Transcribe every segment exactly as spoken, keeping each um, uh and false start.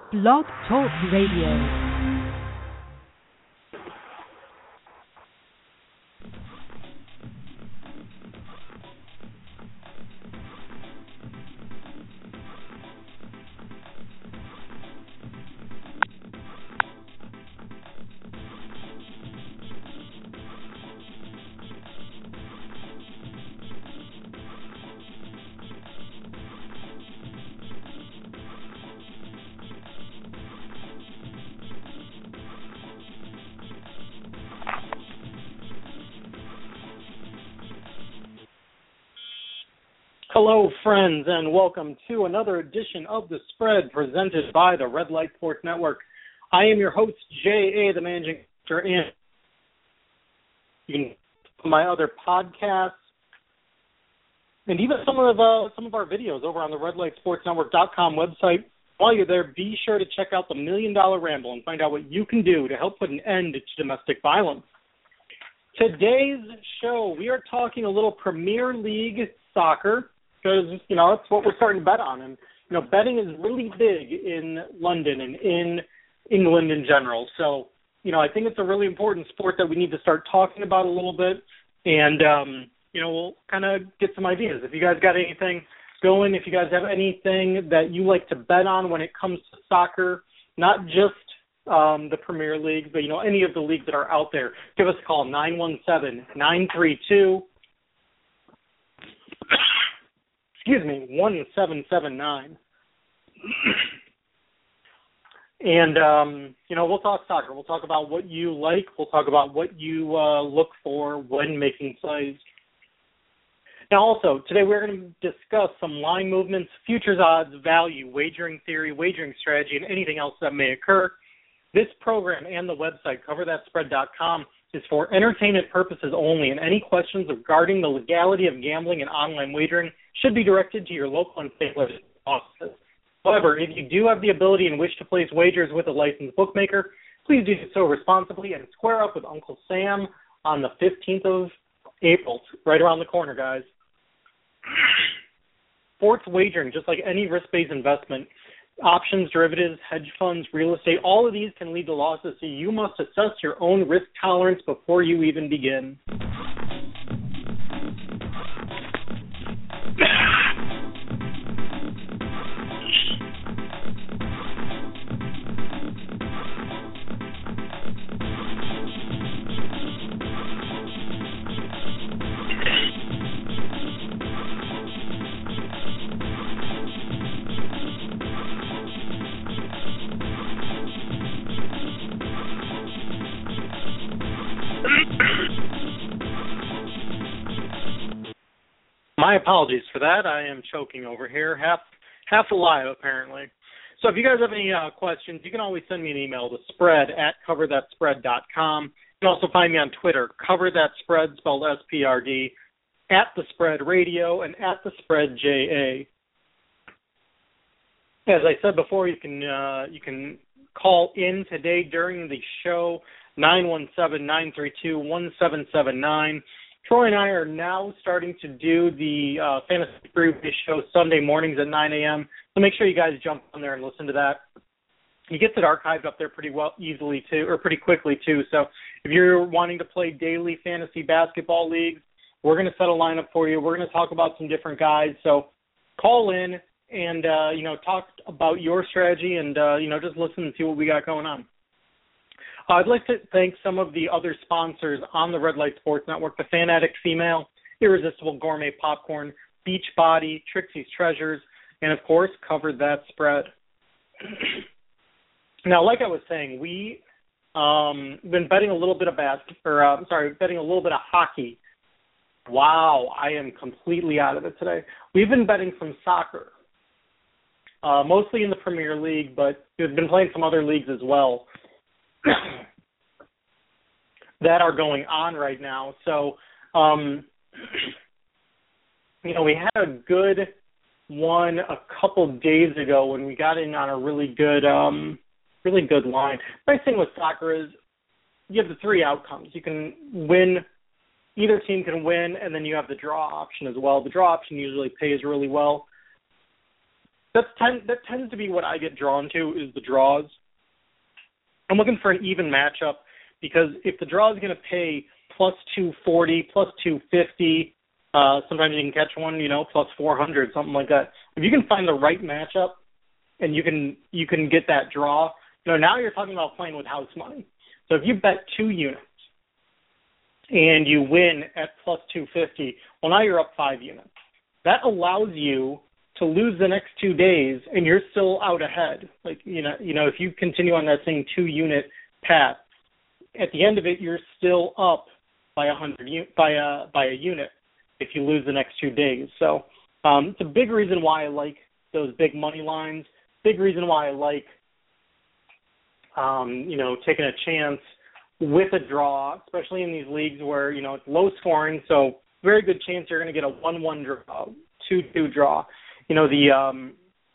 Blog Talk Radio. Hello, friends, and welcome to another edition of The Spread presented by the Red Light Sports Network. I am your host, J A, the managing director, and you can find my other podcasts and even some of uh, some of our videos over on the red light sports network dot com website. While you're there, be sure to check out the Million Dollar Ramble and find out what you can do to help put an end to domestic violence. Today's show, we are talking a little Premier League soccer, because, you know, it's what we're starting to bet on. And, you know, betting is really big in London and in England in general. So, you know, I think it's a really important sport that we need to start talking about a little bit. And, um, you know, we'll kind of get some ideas. If you guys got anything going, if you guys have anything that you like to bet on when it comes to soccer, not just um, the Premier League, but, you know, any of the leagues that are out there, give us a call, nine one seven, nine three two, excuse me, one seven seven nine. And, um, you know, we'll talk soccer. We'll talk about what you like. We'll talk about what you uh, look for when making plays. Now, also, today we're going to discuss some line movements, futures odds, value, wagering theory, wagering strategy, and anything else that may occur. This program and the website, cover that spread dot com, is for entertainment purposes only, and any questions regarding the legality of gambling and online wagering should be directed to your local and state offices. However, if you do have the ability and wish to place wagers with a licensed bookmaker, please do so responsibly and square up with Uncle Sam on the fifteenth of April, right around the corner, guys. Sports wagering, just like any risk-based investment, options, derivatives, hedge funds, real estate, all of these can lead to losses, so you must assess your own risk tolerance before you even begin. My apologies for that. I am choking over here, half half alive apparently. So if you guys have any uh, questions, you can always send me an email to spread at cover that spread dot com. You can also find me on Twitter, coverthatspread, spelled S P R D, at the Spread Radio, and at the Spread J A. As I said before, you can uh, you can call in today during the show, nine one seven, nine three two, one seven seven nine. Troy and I are now starting to do the uh, Fantasy Freeway show Sunday mornings at nine a.m., so make sure you guys jump on there and listen to that. He gets it archived up there pretty well, easily too, or pretty quickly too. So if you're wanting to play daily fantasy basketball leagues, we're going to set a lineup for you. We're going to talk about some different guys. So call in and uh, you know talk about your strategy and uh, you know just listen and see what we got going on. Uh, I'd like to thank some of the other sponsors on the Red Light Sports Network: the Fan Addict Female, Irresistible Gourmet Popcorn, Beachbody, Trixie's Treasures, and of course, Cover That Spread. Now, like I was saying, we um been betting a little bit of basket, or uh, sorry, betting a little bit of hockey. Wow, I am completely out of it today. We've been betting some soccer, uh, mostly in the Premier League, but we've been playing some other leagues as well that are going on right now. So, um, you know, we had a good one a couple days ago when we got in on a really good, um, really good line. The nice thing with soccer is you have the three outcomes. You can win, either team can win, and then you have the draw option as well. The draw option usually pays really well. that's ten, that tends to be what I get drawn to is the draws. I'm looking for an even matchup because if the draw is going to pay plus two forty, plus two fifty, uh, sometimes you can catch one, you know, plus four hundred, something like that. If you can find the right matchup and you can you can get that draw, you know, now you're talking about playing with house money. So if you bet two units and you win at plus two fifty, well, now you're up five units. That allows you to lose the next two days and you're still out ahead. Like, you know, you know, if you continue on that same two unit path, at the end of it, you're still up by a hundred by a by a unit if you lose the next two days. So um, it's a big reason why I like those big money lines. Big reason why I like, um, you know, taking a chance with a draw, especially in these leagues where, you know, it's low scoring. So very good chance you're going to get a one one draw, two two draw. You know, the um,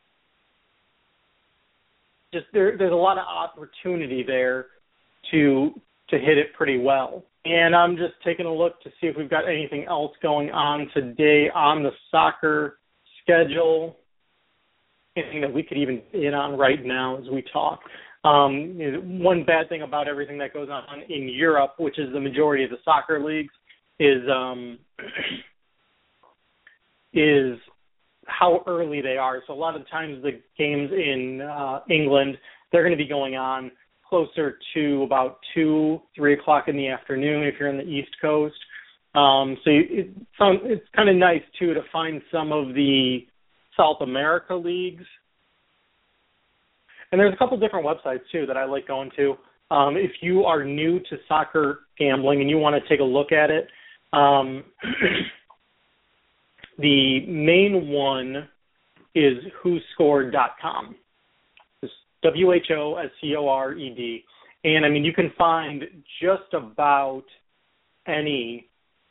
just there, there's a lot of opportunity there to to hit it pretty well. And I'm just taking a look to see if we've got anything else going on today on the soccer schedule, anything that we could even in on right now as we talk. Um, you know, one bad thing about everything that goes on in Europe, which is the majority of the soccer leagues, is um, is how early they are. So a lot of times the games in uh, England, they're going to be going on closer to about two, three o'clock in the afternoon if you're in the East Coast. Um, so it, some, it's kind of nice, too, to find some of the South America leagues. And there's a couple different websites, too, that I like going to. Um, if you are new to soccer gambling and you want to take a look at it, um, the main one is who scored dot com. It's W H O S C O R E D. And, I mean, you can find just about any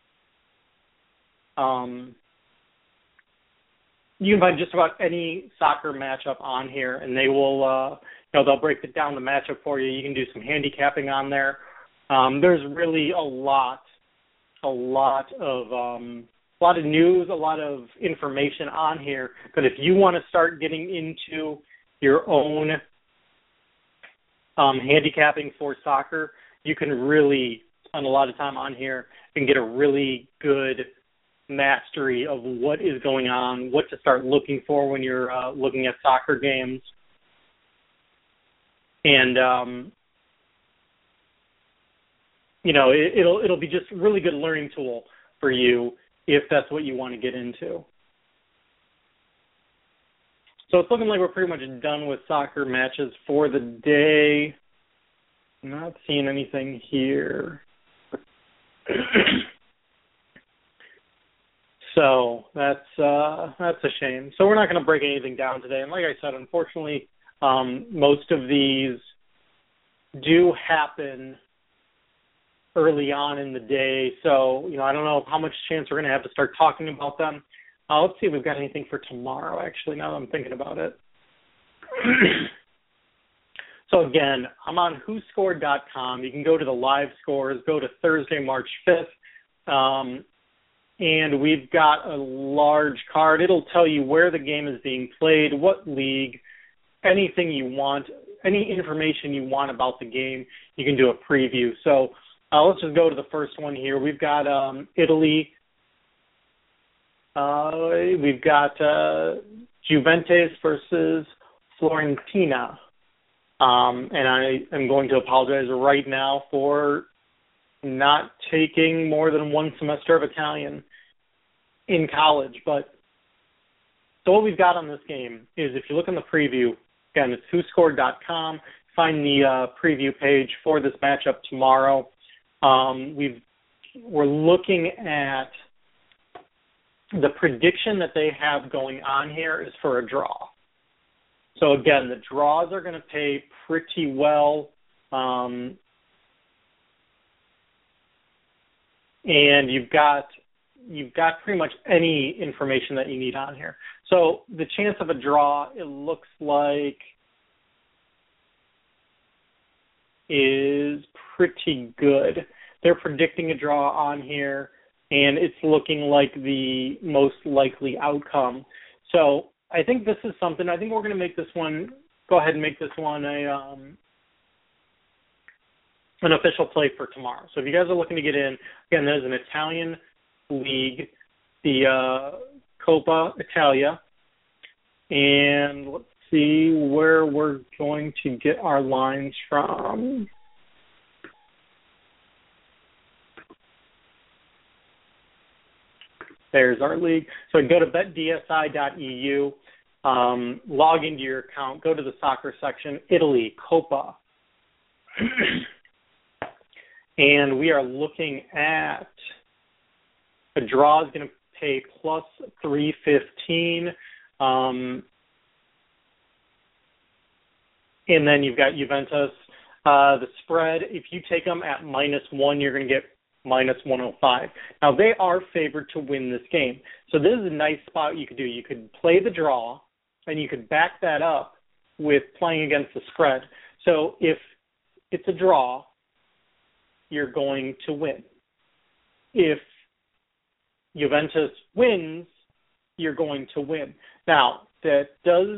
um, you can find just about any soccer matchup on here, and they will, uh, you know, they'll break it down the matchup for you. You can do some handicapping on there. Um, there's really a lot, a lot of, um, a lot of news, a lot of information on here. But if you want to start getting into your own um, handicapping for soccer, you can really spend a lot of time on here and get a really good mastery of what is going on, what to start looking for when you're uh, looking at soccer games. And, um, you know, it, it'll it'll be just a really good learning tool for you if that's what you want to get into. So it's looking like we're pretty much done with soccer matches for the day. I'm not seeing anything here. So that's uh, that's a shame. So we're not going to break anything down today. And like I said, unfortunately, um, most of these do happen early on in the day. So, you know, I don't know how much chance we're going to have to start talking about them. Uh, let's see if we've got anything for tomorrow, actually, now that I'm thinking about it. So, again, I'm on who scored dot com. You can go to the live scores, go to Thursday, March fifth. Um, and we've got a large card. It'll tell you where the game is being played, what league, anything you want, any information you want about the game, you can do a preview. So uh, let's just go to the first one here. We've got um, Italy. Uh, we've got uh, Juventus versus Fiorentina. Um, and I am going to apologize right now for not taking more than one semester of Italian in college. But so what we've got on this game is, if you look in the preview, again, it's who scored dot com. Find the uh, preview page for this matchup tomorrow. Um, we've, we're looking at the prediction that they have going on here is for a draw. So, again, the draws are going to pay pretty well. Um, and you've got you've got pretty much any information that you need on here. So the chance of a draw, it looks like, is pretty good. They're predicting a draw on here, and it's looking like the most likely outcome. So I think this is something, I think we're going to make this one, go ahead and make this one a um, an official play for tomorrow. So if you guys are looking to get in, again, there's an Italian league, the uh, Coppa Italia, and let's see where we're going to get our lines from. There's our league. So go to bet D S I dot E U, um, log into your account, go to the soccer section, Italy, Coppa. And we are looking at a draw is going to pay plus three fifteen. Um, and then you've got Juventus. Uh, the spread, if you take them at minus one, you're going to get minus one oh five. Now, they are favored to win this game. So this is a nice spot you could do. You could play the draw, and you could back that up with playing against the spread. So if it's a draw, you're going to win. If Juventus wins, you're going to win. Now, that does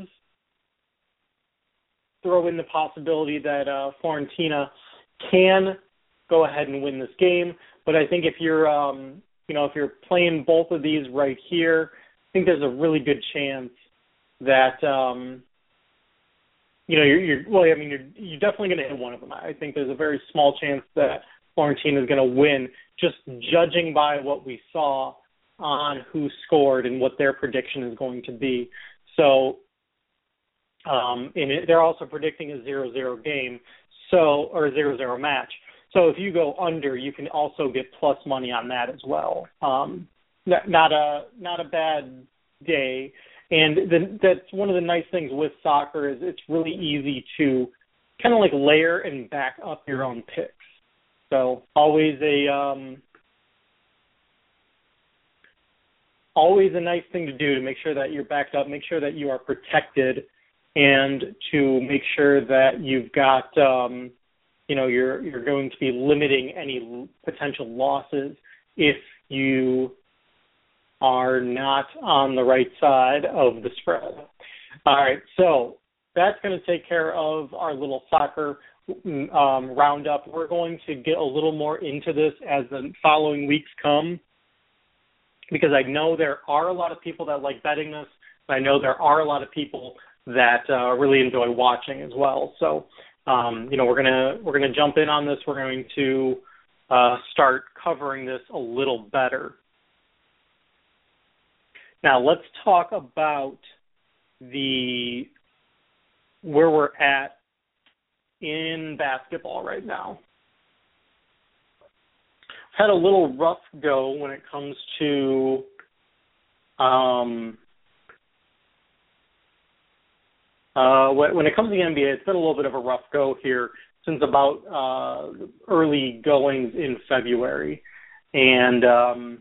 throw in the possibility that uh, Fiorentina can go ahead and win this game. But I think if you're, um, you know, if you're playing both of these right here, I think there's a really good chance that, um, you know, you're, you're well, I mean, you're, you're definitely going to hit one of them. I think there's a very small chance that Fiorentina is going to win, just judging by what we saw on who scored and what their prediction is going to be. So, um, and it, they're also predicting a zero zero game, so or a zero zero match. So if you go under, you can also get plus money on that as well. Um, not, not a not a bad day, and the, that's one of the nice things with soccer is it's really easy to kind of like layer and back up your own picks. So always a um, always a nice thing to do to make sure that you're backed up, make sure that you are protected, and to make sure that you've got um, you know, you're you're going to be limiting any potential losses if you are not on the right side of the spread. All right, so that's going to take care of our little soccer um, roundup. We're going to get a little more into this as the following weeks come, because I know there are a lot of people that like betting this, but I know there are a lot of people that uh, really enjoy watching as well. So, um, you know, we're gonna we're gonna jump in on this. We're going to uh, start covering this a little better. Now, let's talk about the where we're at in basketball right now. I've had a little rough go when it comes to um, uh, when it comes to the N B A. It's been a little bit of a rough go here since about uh, early goings in February, and um,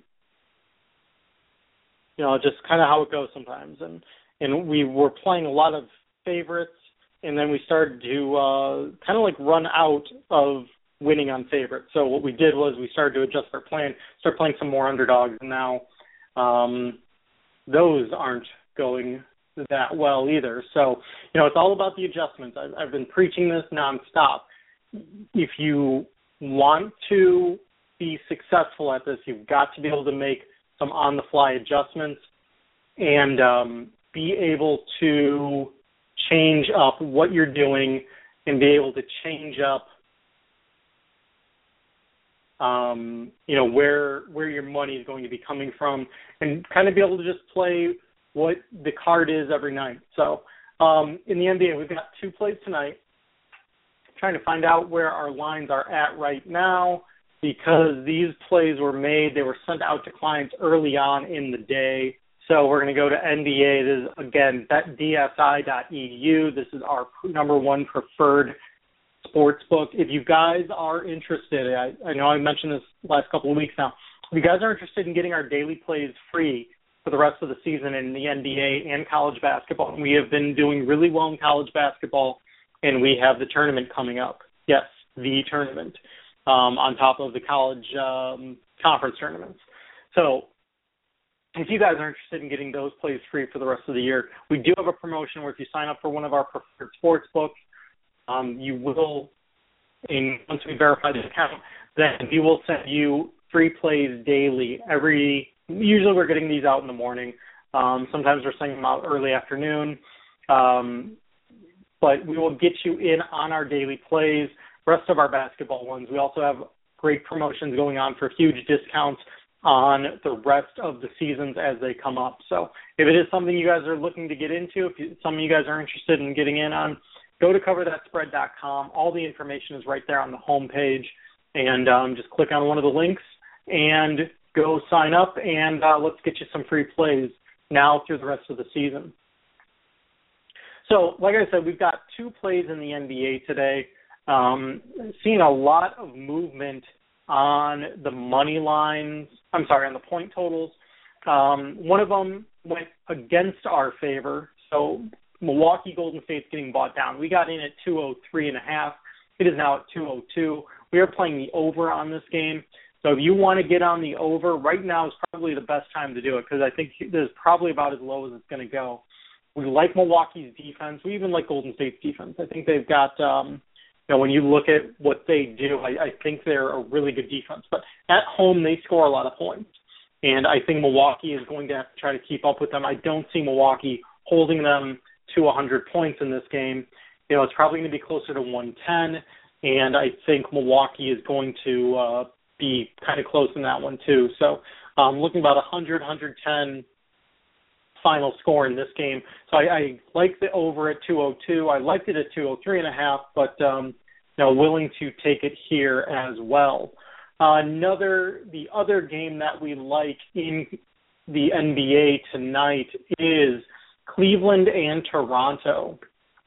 you know, just kind of how it goes sometimes. And and we were playing a lot of favorites, and then we started to uh, kind of like run out of winning on favorites. So what we did was we started to adjust our plan, start playing some more underdogs, and now um, those aren't going that well either. So, you know, it's all about the adjustments. I've, I've been preaching this nonstop. If you want to be successful at this, you've got to be able to make some on-the-fly adjustments and um, be able to change up what you're doing and be able to change up Um, you know, where where your money is going to be coming from, and kind of be able to just play what the card is every night. So um, in the N B A, we've got two plays tonight. Trying to find out where our lines are at right now, because these plays were made, they were sent out to clients early on in the day. So we're going to go to N B A. This is, again, bet D S I dot E U. This is our number one preferred sportsbook. If you guys are interested, I, I know I mentioned this last couple of weeks now, if you guys are interested in getting our daily plays free for the rest of the season in the N B A and college basketball, and we have been doing really well in college basketball, and we have the tournament coming up. Yes, the tournament um, on top of the college um, conference tournaments. So if you guys are interested in getting those plays free for the rest of the year, we do have a promotion where if you sign up for one of our preferred sports books, um, you will, in, once we verify the account, then we will send you free plays daily. Every usually we're getting these out in the morning. Um, sometimes we're sending them out early afternoon. Um, but we will get you in on our daily plays, rest of our basketball ones. We also have great promotions going on for huge discounts on the rest of the seasons as they come up. So if it is something you guys are looking to get into, if you, some of you guys are interested in getting in on, go to cover that spread dot com. All the information is right there on the home page, and um, just click on one of the links and go sign up, and uh, let's get you some free plays now through the rest of the season. So, like I said, we've got two plays in the N B A today. Um, seeing a lot of movement on the money lines, I'm sorry, on the point totals. Um, one of them went against our favor. So Milwaukee Golden State's getting bought down. We got in at two oh three and a half. It is now at two oh two. We are playing the over on this game. So if you want to get on the over, right now is probably the best time to do it because I think this is probably about as low as it's going to go. We like Milwaukee's defense. We even like Golden State's defense. I think they've got, um, you know, when you look at what they do, I, I think they're a really good defense. But at home, they score a lot of points. And I think Milwaukee is going to have to try to keep up with them. I don't see Milwaukee holding them to one hundred points in this game. You know, it's probably going to be closer to one ten. And I think Milwaukee is going to uh, be kind of close in that one, too. So um, looking about one hundred, one ten final score in this game. So I, I like the over at two oh two. I liked it at two oh three and a half, but um, you know, willing to take it here as well. Uh, another, the other game that we like in the N B A tonight is Cleveland and Toronto.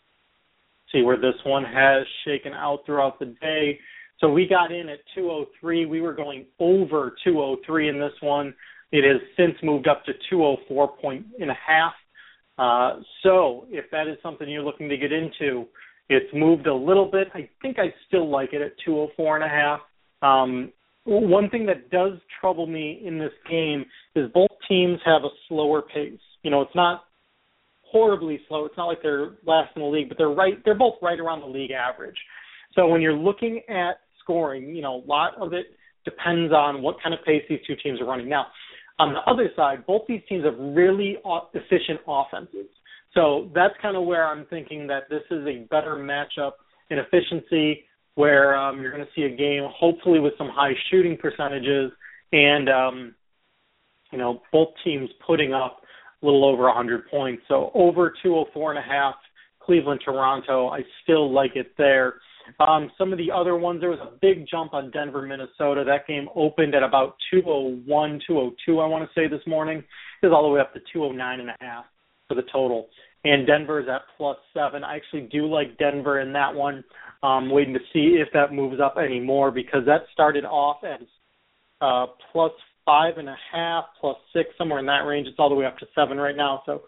See where this one has shaken out throughout the day. So we got in at two oh three. We were going over two oh three in this one. It has since moved up to two oh four point and a half. Uh, so if that is something you're looking to get into, it's moved a little bit. I think I still like it at two oh four and a half. Um, one thing that does trouble me in this game is both teams have a slower pace. You know, it's not horribly slow. It's not like they're last in the league, but they're right. They're both right around the league average. So when you're looking at scoring, you know, a lot of it depends on what kind of pace these two teams are running. Now, on the other side, both these teams have really efficient offenses. So that's kind of where I'm thinking that this is a better matchup in efficiency where um, you're going to see a game hopefully with some high shooting percentages and, um, you know, both teams putting up a little over one hundred points. So over two oh four and a half, Cleveland, Toronto, I still like it there. Um, some of the other ones, there was a big jump on Denver, Minnesota. That game opened at about two oh one, two oh two, I want to say, this morning. It was all the way up to two oh nine and a half for the total. And Denver is at plus seven. I actually do like Denver in that one. Um, waiting to see if that moves up anymore because that started off as uh, plus five and a half, plus six, somewhere in that range. It's all the way up to seven right now. So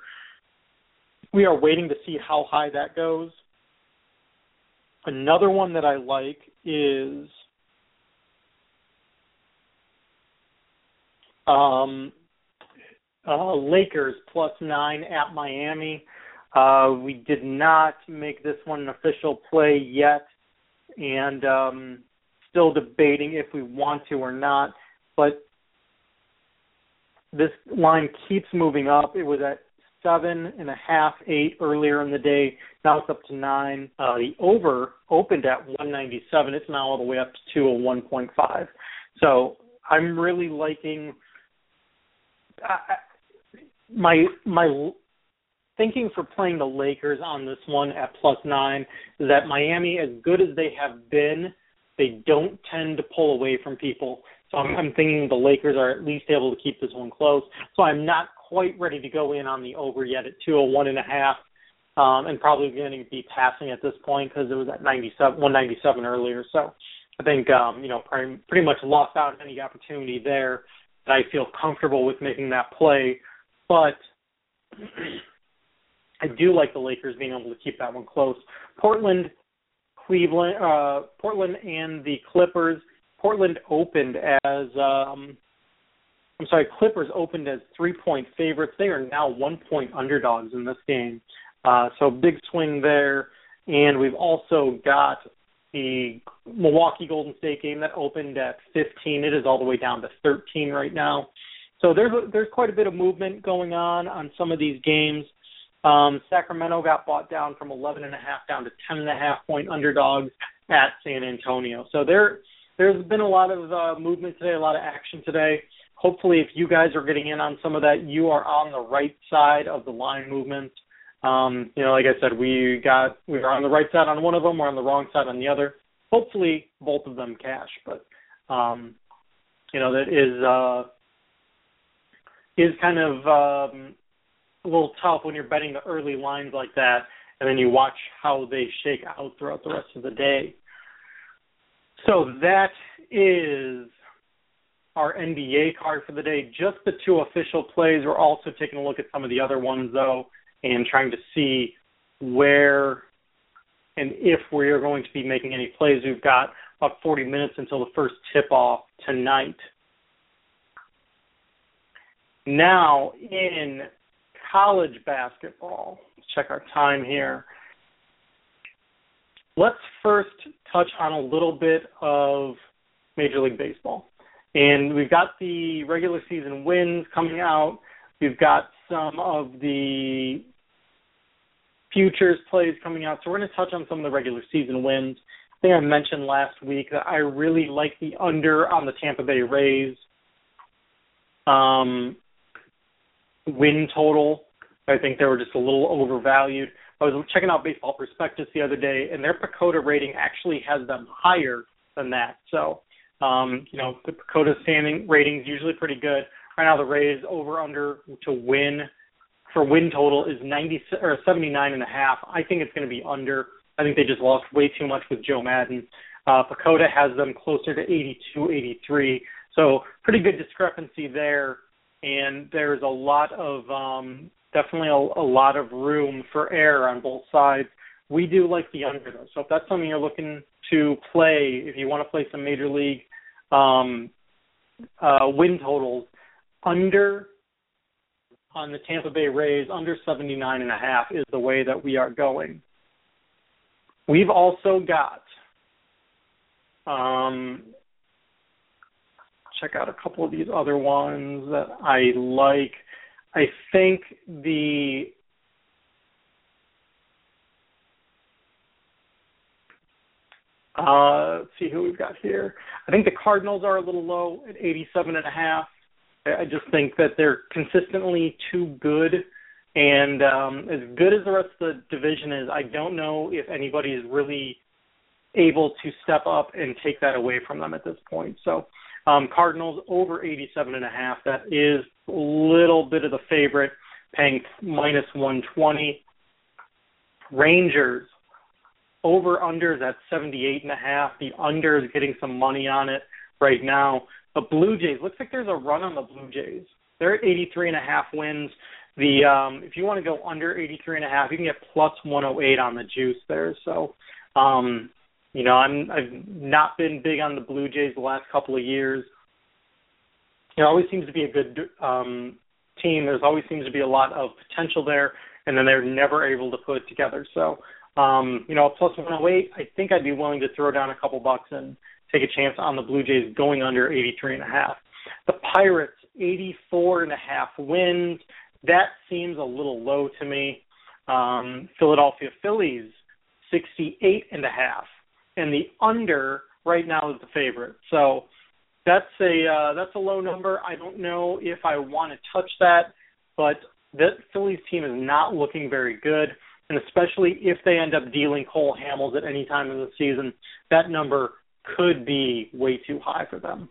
we are waiting to see how high that goes. Another one that I like is um, uh, Lakers plus nine at Miami. Uh, we did not make this one an official play yet, and um, still debating if we want to or not. But this line keeps moving up. It was at seven and a half, eight earlier in the day. Now it's up to nine. Uh, the over opened at one ninety-seven. It's now all the way up to two oh one point five. So I'm really liking uh, my my thinking for playing the Lakers on this one at plus nine is that Miami, as good as they have been, they don't tend to pull away from people. So I'm, I'm thinking the Lakers are at least able to keep this one close. So I'm not quite ready to go in on the over yet at two oh one and a half, um, and probably going to be passing at this point because it was at ninety-seven, one ninety-seven earlier. So I think um, you know pretty, pretty much lost out on any opportunity there. And I feel comfortable with making that play, but I do like the Lakers being able to keep that one close. Portland, Cleveland, uh, Portland, and the Clippers. Portland opened as um, I'm sorry, Clippers opened as three-point favorites. They are now one-point underdogs in this game. Uh, so big swing there. And we've also got the Milwaukee Golden State game that opened at fifteen. It is all the way down to thirteen right now. So there's a, there's quite a bit of movement going on on some of these games. Um, Sacramento got bought down from eleven and a half down to ten and a half point underdogs at San Antonio. So there there's been a lot of uh, movement today, a lot of action today. Hopefully, if you guys are getting in on some of that, you are on the right side of the line movement. Um, you know, like I said, we got we were on the right side on one of them, we're on the wrong side on the other. Hopefully, both of them cash, but um, you know that is uh, is kind of um, a little tough when you're betting the early lines like that, and then you watch how they shake out throughout the rest of the day. So that is our N B A card for the day. Just the two official plays. We're also taking a look at some of the other ones, though, and trying to see where and if we are going to be making any plays. We've got about forty minutes until the first tip-off tonight. Now, in college basketball, let's check our time here. Let's first touch on a little bit of Major League Baseball. And we've got the regular season wins coming out. We've got some of the futures plays coming out. So we're going to touch on some of the regular season wins. I think I mentioned last week that I really like the under on the Tampa Bay Rays um, win total. I think they were just a little overvalued. I was checking out Baseball Prospectus the other day, and their PECOTA rating actually has them higher than that. So, um, you know, the PECOTA standing rating is usually pretty good. Right now, the Rays over-under to win for win total is ninety or seventy-nine and a half. I think it's going to be under. I think they just lost way too much with Joe Madden. Uh, PECOTA has them closer to eighty-two, eighty-three. So pretty good discrepancy there. And there's a lot of um, definitely a, a lot of room for error on both sides. We do like the under, though. So if that's something you're looking to play, if you want to play some Major League um, uh, win totals, under on the Tampa Bay Rays, under seventy-nine and a half is the way that we are going. We've also got, um, check out a couple of these other ones that I like. I think the uh, let's see who we've got here. I think the Cardinals are a little low at eighty-seven and a half. I just think that they're consistently too good, and um, as good as the rest of the division is, I don't know if anybody is really able to step up and take that away from them at this point. So um, Cardinals over eighty-seven and a half. That is a little bit of the favorite, paying minus one twenty. Rangers over unders at seventy-eight and a half. The under is getting some money on it right now. The Blue Jays, looks like there's a run on the Blue Jays. They're at eighty-three and a half wins. The um, if you want to go under eighty-three and a half, you can get plus one oh eight on the juice there. So, um, you know, I'm I've not been big on the Blue Jays the last couple of years. It always seems to be a good um, team. There's always seems to be a lot of potential there, and then they're never able to put it together. So, um, you know, plus one oh eight, I think I'd be willing to throw down a couple bucks and take a chance on the Blue Jays going under eighty-three and a half. The Pirates, eighty-four and a half wins. That seems a little low to me. Um, Philadelphia Phillies, sixty-eight and a half. And the under right now is the favorite. So that's a uh, that's a low number. I don't know if I want to touch that, but that Phillies team is not looking very good. And especially if they end up dealing Cole Hamels at any time in the season, that number could be way too high for them.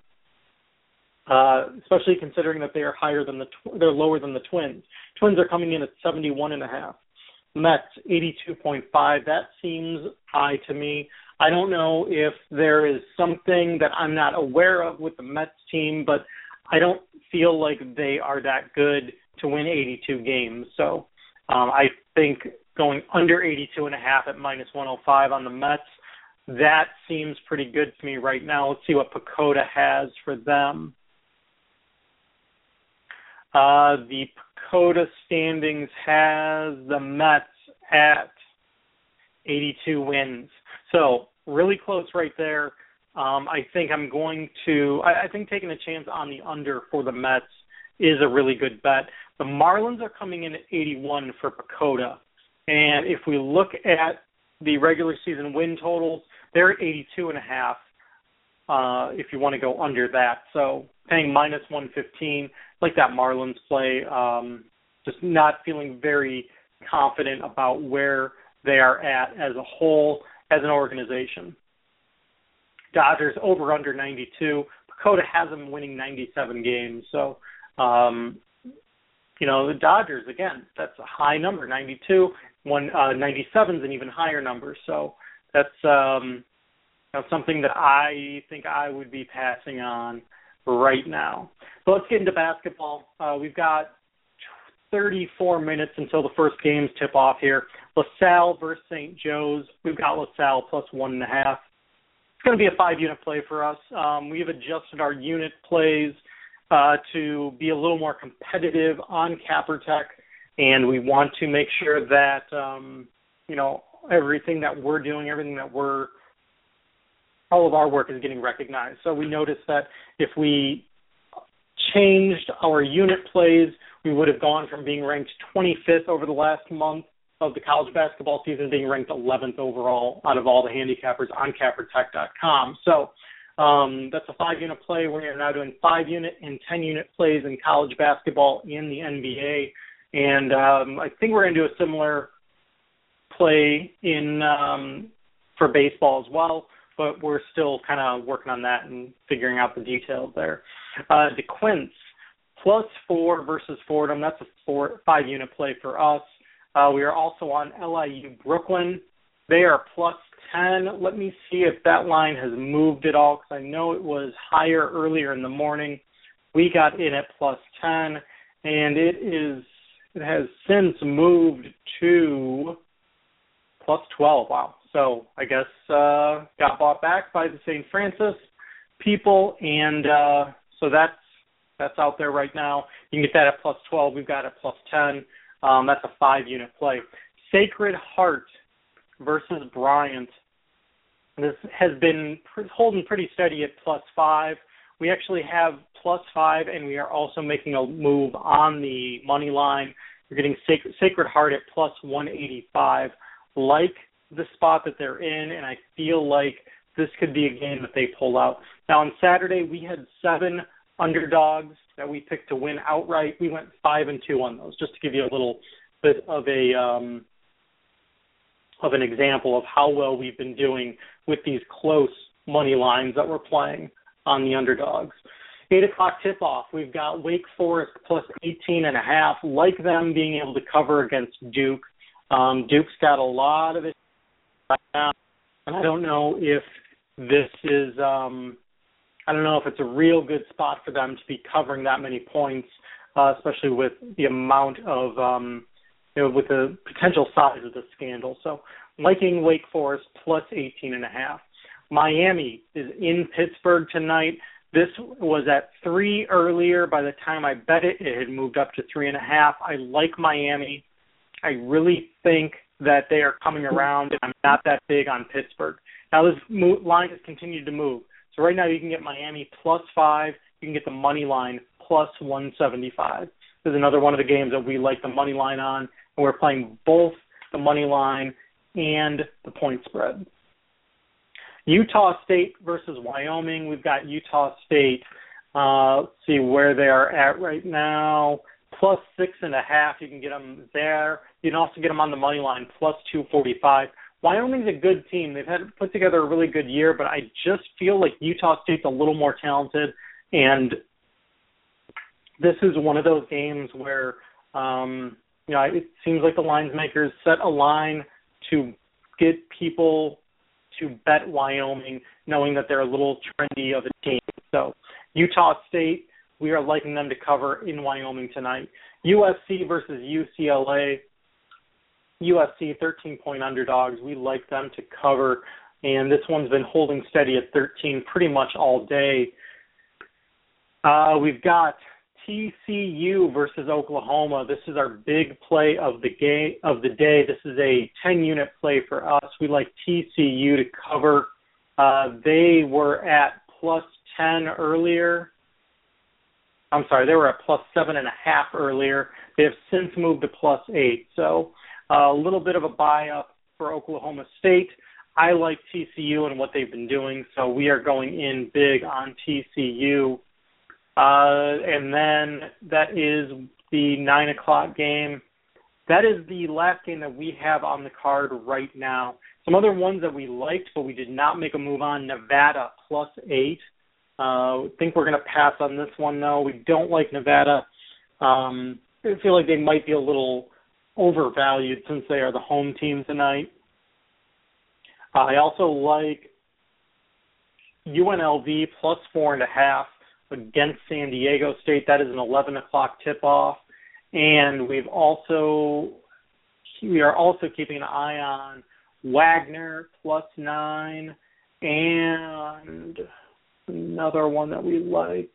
Uh, especially considering that they are higher than the tw- they're lower than the Twins. Twins are coming in at seventy-one and a half. Mets eighty-two point five. That seems high to me. I don't know if there is something that I'm not aware of with the Mets team, but I don't feel like they are that good to win eighty-two games. So um, I think going under eighty-two and a half at minus one oh five on the Mets, that seems pretty good to me right now. Let's see what PECOTA has for them. Uh, the Pacoda standings has the Mets at eighty-two wins. So really close right there. Um, I think I'm going to, I, I think taking a chance on the under for the Mets is a really good bet. The Marlins are coming in at eighty-one for Pacoda. And if we look at the regular season win totals, they're at eighty-two and a half uh, if you want to go under that. So paying minus one fifteen, like that Marlins play, um, just not feeling very confident about where they are at as a whole, as an organization. Dodgers over under ninety-two. Pacoda has them winning ninety-seven games. So, um, you know, the Dodgers, again, that's a high number, ninety-two. One, uh, ninety-seven is an even higher number. So that's um, you know, something that I think I would be passing on right now. So let's get into basketball. Uh, we've got thirty-four minutes until the first games tip off here. LaSalle versus Saint Joe's. We've got LaSalle plus one and a half. It's going to be a five-unit play for us. Um, we've adjusted our unit plays uh, to be a little more competitive on CapperTech, and we want to make sure that, um, you know, everything that we're doing, everything that we're, all of our work is getting recognized. So we noticed that if we changed our unit plays, we would have gone from being ranked twenty-fifth over the last month of the college basketball season, being ranked eleventh overall out of all the handicappers on Cappertech dot com. So um, that's a five-unit play. We are now doing five-unit and ten-unit plays in college basketball and the N B A. And um, I think we're going to do a similar play in um, for baseball as well, but we're still kind of working on that and figuring out the details there. Uh, DeQuince, plus four versus Fordham. That's a four, five-unit play for us. Uh, we are also on L I U Brooklyn. They are plus ten. Let me see if that line has moved at all, because I know it was higher earlier in the morning. We got in at plus ten, and it is it has since moved to plus twelve. Wow. So I guess uh, got bought back by the Saint Francis people, and uh, so that's that's out there right now. You can get that at plus twelve. We've got it at plus ten. Um, that's a five-unit play. Sacred Heart versus Bryant. This has been pr- holding pretty steady at plus five. We actually have plus five, and we are also making a move on the money line. We're getting Sacred, Sacred Heart at plus one eighty-five. Like the spot that they're in, and I feel like this could be a game that they pull out. Now, on Saturday, we had seven underdogs that we picked to win outright. We went five and two on those, just to give you a little bit of a um, of an example of how well we've been doing with these close money lines that we're playing on the underdogs. Eight o'clock tip-off. We've got Wake Forest plus eighteen and a half. Like them being able to cover against Duke. Um, Duke's got a lot of it right now, and I don't know if this is. Um, I don't know if it's a real good spot for them to be covering that many points, uh, especially with the amount of, um, you know, with the potential size of the scandal. So liking Wake Forest plus eighteen and a half. Miami is in Pittsburgh tonight. This was at three earlier. By the time I bet it, it had moved up to three and a half. I like Miami. I really think that they are coming around, and I'm not that big on Pittsburgh. Now this mo- line has continued to move. So right now you can get Miami plus five. You can get the money line plus one seventy-five. This is another one of the games that we like the money line on, and we're playing both the money line and the point spread. Utah State versus Wyoming. We've got Utah State. Uh, let's see where they are at right now. Plus six and a half. You can get them there. You can also get them on the money line plus two forty-five. Wyoming's a good team. They've had put together a really good year, but I just feel like Utah State's a little more talented, and this is one of those games where, um, you know, it seems like the lines makers set a line to get people to bet Wyoming, knowing that they're a little trendy of a team. So Utah State, we are liking them to cover in Wyoming tonight. U S C versus U C L A. U S C, thirteen-point underdogs. We like them to cover, and this one's been holding steady at thirteen pretty much all day. Uh, we've got T C U versus Oklahoma. This is our big play of the game of the day. This is a ten-unit play for us. We like T C U to cover. Uh, they were at plus ten earlier. I'm sorry, they were at plus seven and a half earlier. They have since moved to plus eight. So uh, a little bit of a buy up for Oklahoma State. I like T C U and what they've been doing, so we are going in big on T C U. Uh, and then that is the nine o'clock game. That is the last game that we have on the card right now. Some other ones that we liked, but we did not make a move on. Nevada plus eight. I uh, think we're going to pass on this one, though. We don't like Nevada. Um, I feel like they might be a little overvalued since they are the home team tonight. Uh, I also like U N L V plus four and a half against San Diego State. That is an eleven o'clock tip-off. And we've also, we are also keeping an eye on Wagner plus nine and another one that we liked.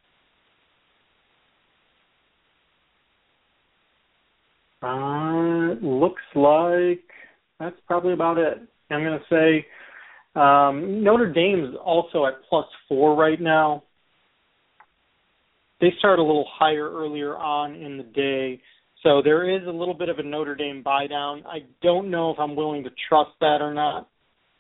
Uh, looks like that's probably about it. I'm going to say um, Notre Dame's also at plus four right now. They started a little higher earlier on in the day, so there is a little bit of a Notre Dame buy down. I don't know if I'm willing to trust that or not,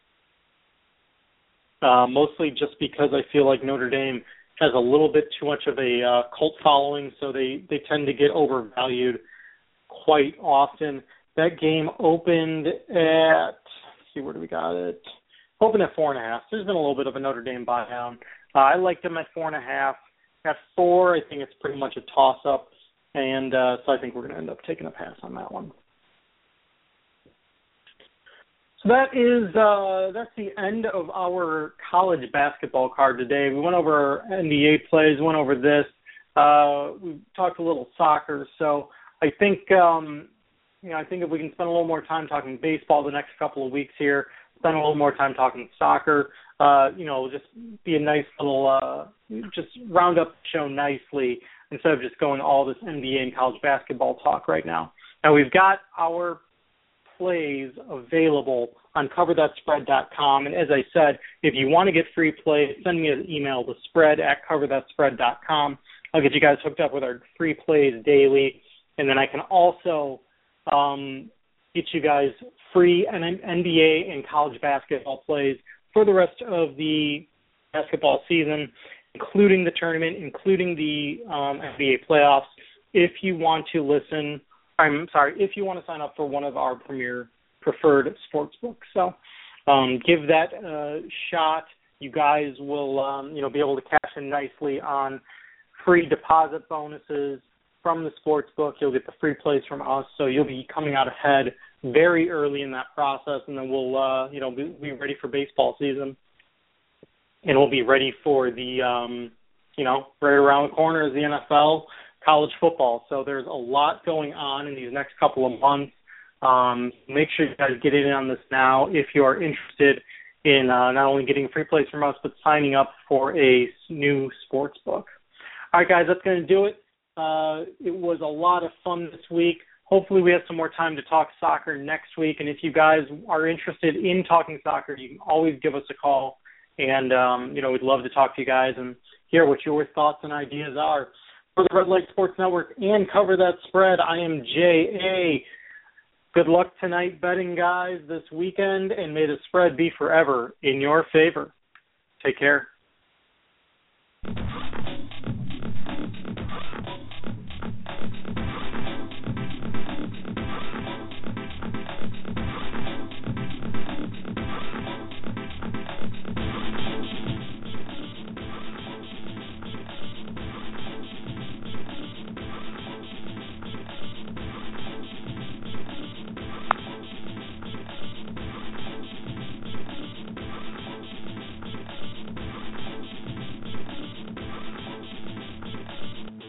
uh, mostly just because I feel like Notre Dame has a little bit too much of a uh, cult following, so they, they tend to get overvalued quite often. That game opened at, let's see, where do we got it? Opened at four and a half. There's been a little bit of a Notre Dame buy down. Uh, I liked them at four and a half. At four, I think it's pretty much a toss-up, and uh, so I think we're going to end up taking a pass on that one. So that is uh, that's the end of our college basketball card today. We went over N B A plays, went over this. Uh, we talked a little soccer. So I think um, you know I think if we can spend a little more time talking baseball the next couple of weeks here, spend a little more time talking soccer. Uh, you know, just be a nice little, uh, just round up the show nicely instead of just going all this N B A and college basketball talk right now. Now, we've got our plays available on cover that spread dot com. And as I said, if you want to get free plays, send me an email to spread at cover that spread dot com. I'll get you guys hooked up with our free plays daily. And then I can also um, get you guys free N B A and college basketball plays for the rest of the basketball season, including the tournament, including the um, N B A playoffs. If you want to listen, I'm sorry, if you want to sign up for one of our premier preferred sports books. So um, give that a shot. You guys will, um, you know, be able to cash in nicely on free deposit bonuses from the sports book. You'll get the free plays from us, so you'll be coming out ahead very early in that process, and then we'll, uh, you know, be, be ready for baseball season, and we'll be ready for the, um, you know, right around the corner is the N F L, college football. So there's a lot going on in these next couple of months. Um, make sure you guys get in on this now if you are interested in uh, not only getting free plays from us, but signing up for a new sports book. All right, guys, that's going to do it. Uh, it was a lot of fun this week. Hopefully we have some more time to talk soccer next week. And if you guys are interested in talking soccer, you can always give us a call. And, um, you know, we'd love to talk to you guys and hear what your thoughts and ideas are. For the Red Light Sports Network and Cover That Spread, I am J A. Good luck tonight betting, guys, this weekend, and may the spread be forever in your favor. Take care.